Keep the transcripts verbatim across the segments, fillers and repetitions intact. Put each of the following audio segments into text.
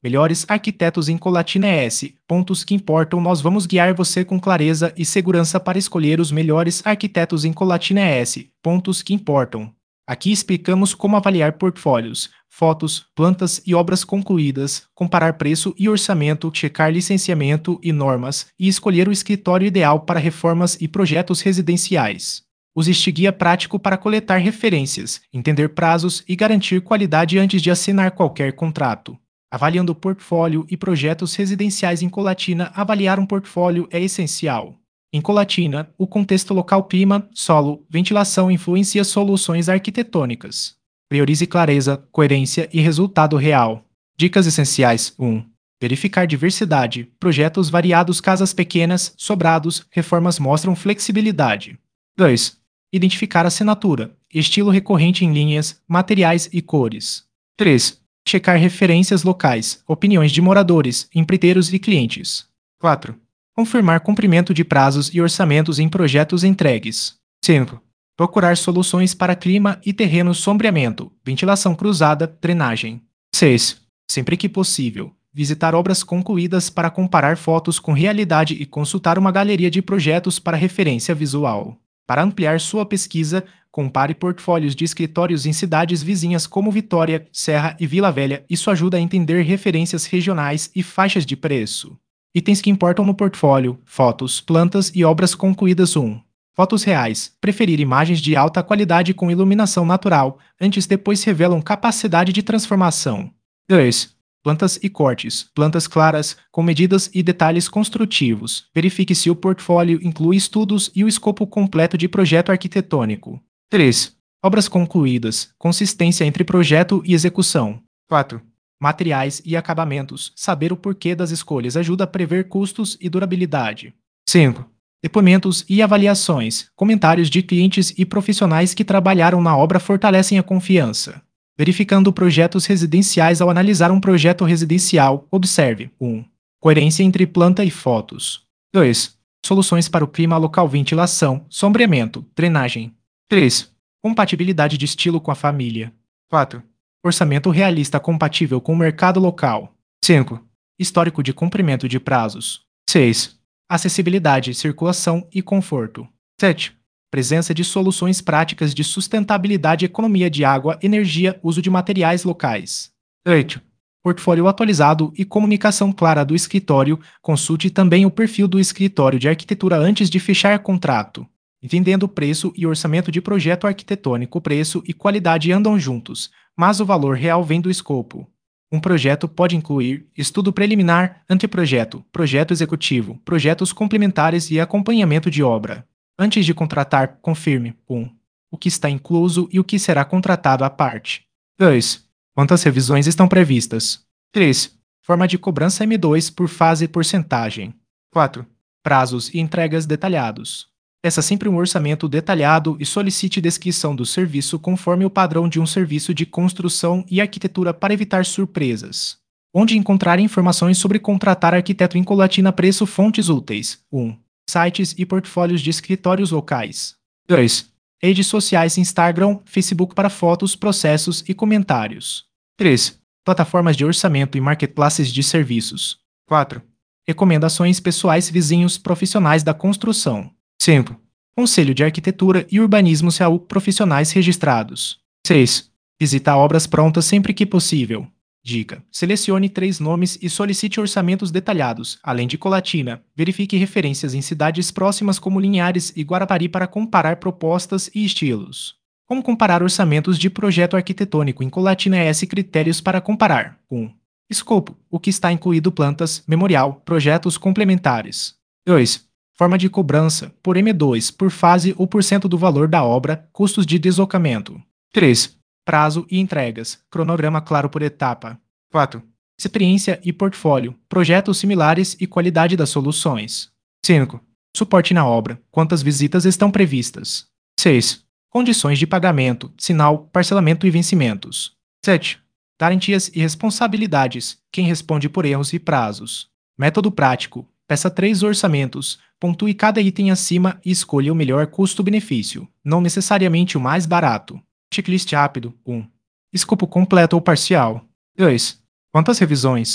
Melhores arquitetos em Colatina E S. Pontos que importam. Nós vamos guiar você com clareza e segurança para escolher os melhores arquitetos em Colatina E S. Pontos que importam. Aqui explicamos como avaliar portfólios, fotos, plantas e obras concluídas, comparar preço e orçamento, checar licenciamento e normas e escolher o escritório ideal para reformas e projetos residenciais. Use este guia prático para coletar referências, entender prazos e garantir qualidade antes de assinar qualquer contrato. Avaliando portfólio e projetos residenciais em Colatina, avaliar um portfólio é essencial. Em Colatina, o contexto local, clima, solo, ventilação influencia soluções arquitetônicas. Priorize clareza, coerência e resultado real. Dicas essenciais. um. Verificar diversidade. Projetos variados, casas pequenas, sobrados, reformas mostram flexibilidade. dois. Identificar assinatura. Estilo recorrente em linhas, materiais e cores. três. Checar referências locais, opiniões de moradores, empreiteiros e clientes. quatro. Confirmar cumprimento de prazos e orçamentos em projetos entregues. cinco. Procurar soluções para clima e terreno, sombreamento, ventilação cruzada, drenagem. seis. Sempre que possível, visitar obras concluídas para comparar fotos com realidade e consultar uma galeria de projetos para referência visual. Para ampliar sua pesquisa, compare portfólios de escritórios em cidades vizinhas como Vitória, Serra e Vila Velha. Isso ajuda a entender referências regionais e faixas de preço. Itens que importam no portfólio: fotos, plantas e obras concluídas. um. Fotos reais. Preferir imagens de alta qualidade com iluminação natural, antes depois revelam capacidade de transformação. dois. Plantas e cortes. Plantas claras, com medidas e detalhes construtivos. Verifique se o portfólio inclui estudos e o escopo completo de projeto arquitetônico. três. Obras concluídas. Consistência entre projeto e execução. quatro. Materiais e acabamentos. Saber o porquê das escolhas ajuda a prever custos e durabilidade. cinco. Depoimentos e avaliações. Comentários de clientes e profissionais que trabalharam na obra fortalecem a confiança. Verificando projetos residenciais. Ao analisar um projeto residencial, observe: um. Coerência entre planta e fotos. dois. Soluções para o clima local, ventilação, sombreamento, drenagem. três. Compatibilidade de estilo com a família. quatro. Orçamento realista compatível com o mercado local. cinco. Histórico de cumprimento de prazos. seis. Acessibilidade, circulação e conforto. sete. Presença de soluções práticas de sustentabilidade, economia de água, energia, uso de materiais locais. oito. Portfólio atualizado e comunicação clara do escritório. Consulte também o perfil do escritório de arquitetura antes de fechar contrato. Entendendo o preço e orçamento de projeto arquitetônico, preço e qualidade andam juntos, mas o valor real vem do escopo. Um projeto pode incluir estudo preliminar, anteprojeto, projeto executivo, projetos complementares e acompanhamento de obra. Antes de contratar, confirme: um. O que está incluso e o que será contratado à parte. dois. Quantas revisões estão previstas. três. Forma de cobrança M dois por fase e porcentagem. quatro. Prazos e entregas detalhados. Peça sempre um orçamento detalhado e solicite descrição do serviço conforme o padrão de um serviço de construção e arquitetura para evitar surpresas. Onde encontrar informações sobre contratar arquiteto em Colatina. Preço, fontes úteis. um. Sites e portfólios de escritórios locais. dois. Redes sociais, Instagram, Facebook para fotos, processos e comentários. três. Plataformas de orçamento e marketplaces de serviços. quatro. Recomendações pessoais, vizinhos, profissionais da construção. cinco. Conselho de Arquitetura e Urbanismo C A U, profissionais registrados. seis. Visita obras prontas sempre que possível. Dica: selecione três nomes e solicite orçamentos detalhados. Além de Colatina, verifique referências em cidades próximas como Linhares e Guarapari para comparar propostas e estilos. Como comparar orçamentos de projeto arquitetônico em Colatina E S? Critérios para comparar. um. Escopo: o que está incluído, plantas, memorial, projetos complementares. dois. Forma de cobrança, por M dois, por fase ou por cento do valor da obra, custos de deslocamento. três. Prazo e entregas, cronograma claro por etapa. quatro. Experiência e portfólio, projetos similares e qualidade das soluções. cinco. Suporte na obra, quantas visitas estão previstas. seis. Condições de pagamento, sinal, parcelamento e vencimentos. sete. Garantias e responsabilidades, quem responde por erros e prazos. Método prático, peça três orçamentos, pontue cada item acima e escolha o melhor custo-benefício, não necessariamente o mais barato. Checklist rápido. um. Escopo completo ou parcial. dois. Quantas revisões?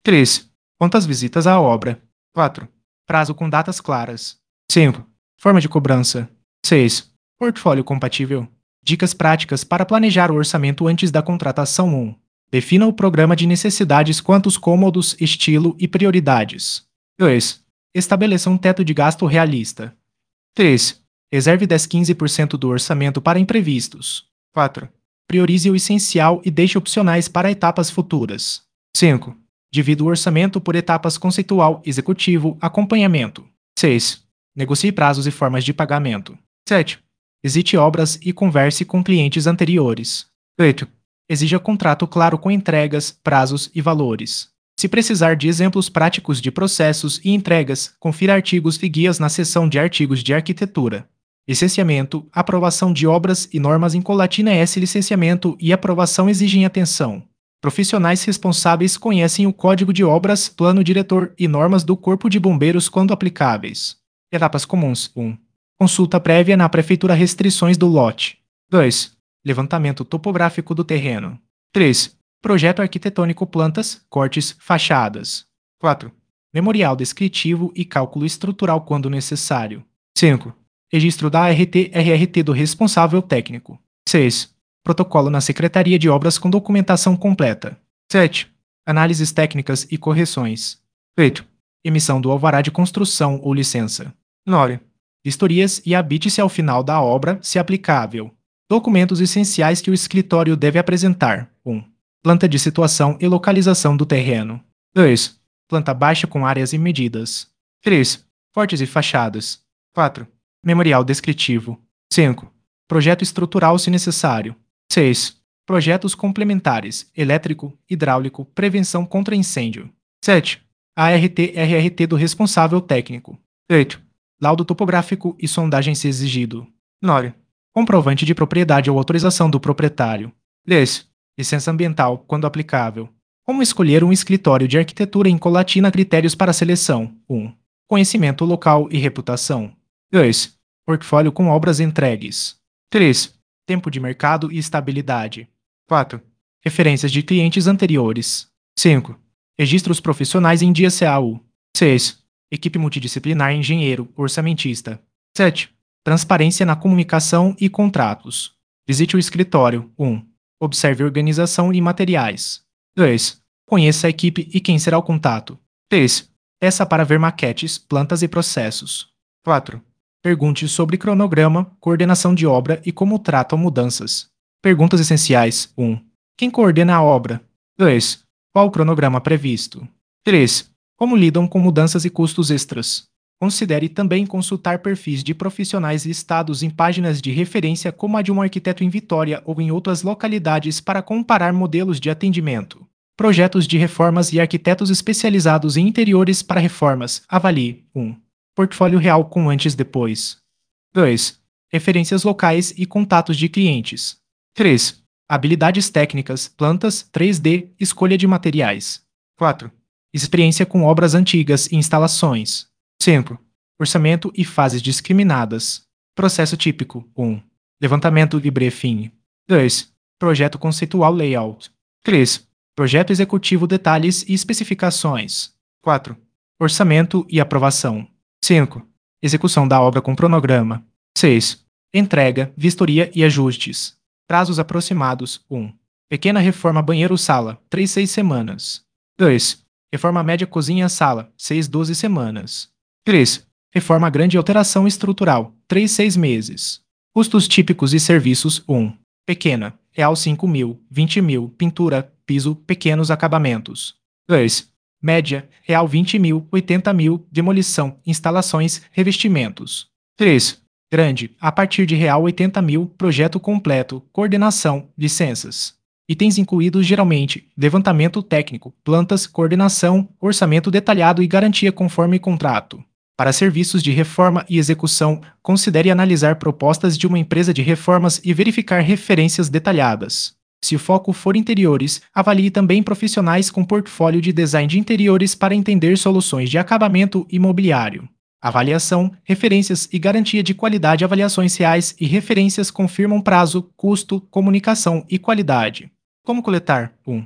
três. Quantas visitas à obra? quatro. Prazo com datas claras. cinco. Forma de cobrança. seis. Portfólio compatível. Dicas práticas para planejar o orçamento antes da contratação. um. Defina o programa de necessidades quanto aos cômodos, estilo e prioridades. dois. Estabeleça um teto de gasto realista. três. Reserve dez a quinze por cento do orçamento para imprevistos. quatro. Priorize o essencial e deixe opcionais para etapas futuras. cinco. Divida o orçamento por etapas conceitual, executivo, acompanhamento. seis. Negocie prazos e formas de pagamento. sete. Visite obras e converse com clientes anteriores. oito. Exija contrato claro com entregas, prazos e valores. Se precisar de exemplos práticos de processos e entregas, confira artigos e guias na seção de artigos de arquitetura. Licenciamento, aprovação de obras e normas em Colatina S. Licenciamento e aprovação exigem atenção. Profissionais responsáveis conhecem o Código de Obras, Plano Diretor e normas do Corpo de Bombeiros quando aplicáveis. Etapas comuns. um. Consulta prévia na Prefeitura. Restrições do lote. dois. Levantamento topográfico do terreno. três. Projeto arquitetônico. Plantas, cortes, fachadas. quatro. Memorial descritivo e cálculo estrutural quando necessário. cinco. Registro da A R T R R T do responsável técnico. seis. Protocolo na Secretaria de Obras com documentação completa. sete. Análises técnicas e correções. oito. Emissão do alvará de construção ou licença. nove. Vistorias e habite-se ao final da obra, se aplicável. Documentos essenciais que o escritório deve apresentar. um. Planta de situação e localização do terreno. dois. Planta baixa com áreas e medidas. três. Portes e fachadas. quatro. Memorial descritivo. cinco. Projeto estrutural se necessário. seis. Projetos complementares, elétrico, hidráulico, prevenção contra incêndio. sete. A R T R R T do responsável técnico. oito. Laudo topográfico e sondagem se exigido. nove. Comprovante de propriedade ou autorização do proprietário. dez. Licença ambiental, quando aplicável. Como escolher um escritório de arquitetura em Colatina? Critérios para seleção. um. Conhecimento local e reputação. dois. Portfólio com obras entregues. três. Tempo de mercado e estabilidade. quatro. Referências de clientes anteriores. cinco. Registros profissionais em dia C A U. seis. Equipe multidisciplinar engenheiro, orçamentista. sete. Transparência na comunicação e contratos. Visite o escritório. um. Observe organização e materiais. dois. Conheça a equipe e quem será o contato. três. Peça para ver maquetes, plantas e processos. quatro. Pergunte sobre cronograma, coordenação de obra e como tratam mudanças. Perguntas essenciais. um. Quem coordena a obra? dois. Qual o cronograma previsto? três. Como lidam com mudanças e custos extras? Considere também consultar perfis de profissionais listados em páginas de referência como a de um arquiteto em Vitória ou em outras localidades para comparar modelos de atendimento. Projetos de reformas e arquitetos especializados em interiores para reformas. Avalie. um. Portfólio real com antes e depois. dois. Referências locais e contatos de clientes. três. Habilidades técnicas, plantas, três D, escolha de materiais. quatro. Experiência com obras antigas e instalações. cinco. Orçamento e fases discriminadas. Processo típico. um. Levantamento e briefing. dois. Projeto conceitual layout. três. Projeto executivo detalhes e especificações. quatro. Orçamento e aprovação. cinco. Execução da obra com cronograma. seis. Entrega, vistoria e ajustes. Prazos aproximados. um. Pequena reforma banheiro-sala, três a seis semanas. dois. Reforma média cozinha-sala, seis a doze semanas. três. Reforma grande e alteração estrutural, três a seis meses. Custos típicos e serviços. um. Pequena, real cinco mil, vinte mil, pintura, piso, pequenos acabamentos. dois. Média, real vinte mil, oitenta mil, demolição, instalações, revestimentos. três. Grande, a partir de real oitenta mil, projeto completo, coordenação, licenças. Itens incluídos geralmente, levantamento técnico, plantas, coordenação, orçamento detalhado e garantia conforme contrato. Para serviços de reforma e execução, considere analisar propostas de uma empresa de reformas e verificar referências detalhadas. Se o foco for interiores, avalie também profissionais com portfólio de design de interiores para entender soluções de acabamento imobiliário. Avaliação, referências e garantia de qualidade. Avaliações reais e referências confirmam prazo, custo, comunicação e qualidade. Como coletar? um.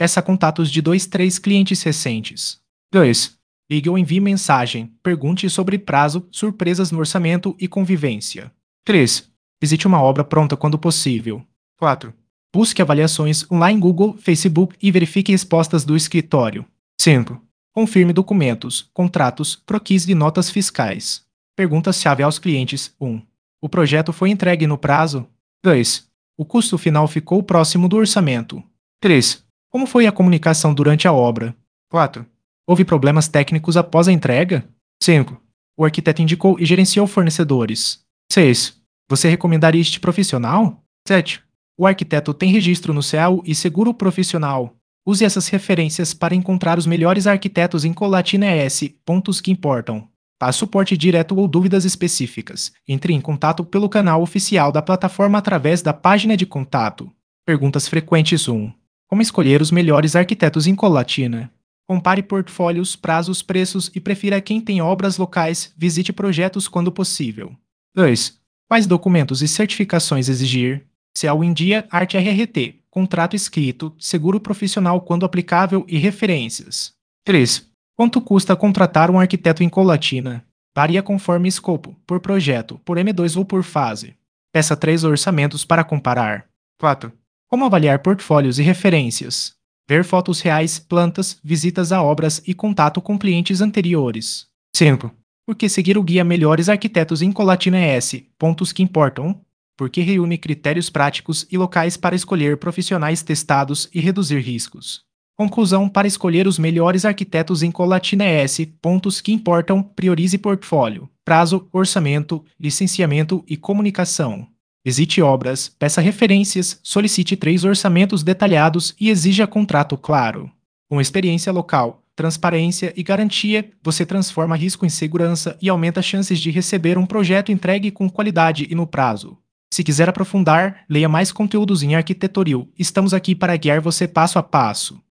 Peça contatos de dois, três clientes recentes. dois. Ligue ou envie mensagem. Pergunte sobre prazo, surpresas no orçamento e convivência. três. Visite uma obra pronta quando possível. quatro. Busque avaliações lá em Google, Facebook e verifique respostas do escritório. cinco. Confirme documentos, contratos, croquis e notas fiscais. Perguntas-chave aos clientes. um. O projeto foi entregue no prazo? dois. O custo final ficou próximo do orçamento. três. Como foi a comunicação durante a obra? quatro. Houve problemas técnicos após a entrega? cinco. O arquiteto indicou e gerenciou fornecedores. seis. Você recomendaria este profissional? sete. O arquiteto tem registro no C E U e seguro profissional. Use essas referências para encontrar os melhores arquitetos em Colatina E S. Pontos que importam. Para suporte direto ou dúvidas específicas, entre em contato pelo canal oficial da plataforma através da página de contato. Perguntas frequentes um. Como escolher os melhores arquitetos em Colatina? Compare portfólios, prazos, preços e prefira quem tem obras locais. Visite projetos quando possível. dois. Quais documentos e certificações exigir? C E U em dia, Arte R R T, contrato escrito, seguro profissional quando aplicável e referências. três. Quanto custa contratar um arquiteto em Colatina? Varia conforme escopo, por projeto, por M dois ou por fase. Peça três orçamentos para comparar. quatro. Como avaliar portfólios e referências? Ver fotos reais, plantas, visitas a obras e contato com clientes anteriores. cinco. Por que seguir o guia Melhores Arquitetos em Colatina E S? Pontos que importam. Porque reúne critérios práticos e locais para escolher profissionais testados e reduzir riscos. Conclusão: para escolher os melhores arquitetos em Colatina E S, pontos que importam, priorize portfólio, prazo, orçamento, licenciamento e comunicação. Visite obras, peça referências, solicite três orçamentos detalhados e exija contrato claro. Com experiência local, transparência e garantia, você transforma risco em segurança e aumenta chances de receber um projeto entregue com qualidade e no prazo. Se quiser aprofundar, leia mais conteúdos em Arquitetoril. Estamos aqui para guiar você passo a passo.